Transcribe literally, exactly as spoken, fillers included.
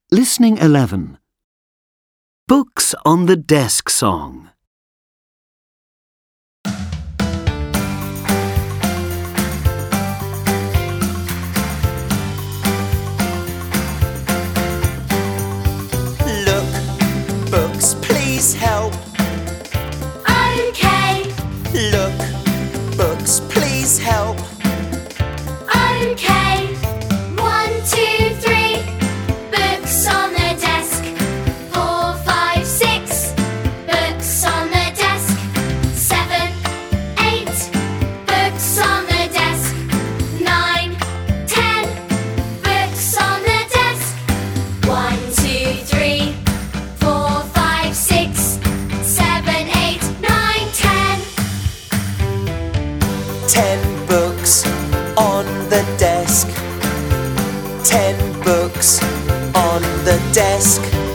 Listening eleven. Books on the Desk Song. Look, books, please help. Okay. Look, books, please help. Okay. One, two, three. Books on the desk. Four, five, six. Books on the desk. Seven, eight. Books on the desk. Nine, ten. Books on the desk. One, two, three. Four, five, six. Seven, eight, nine, ten. Ten books on the desk. Ten books on the desk.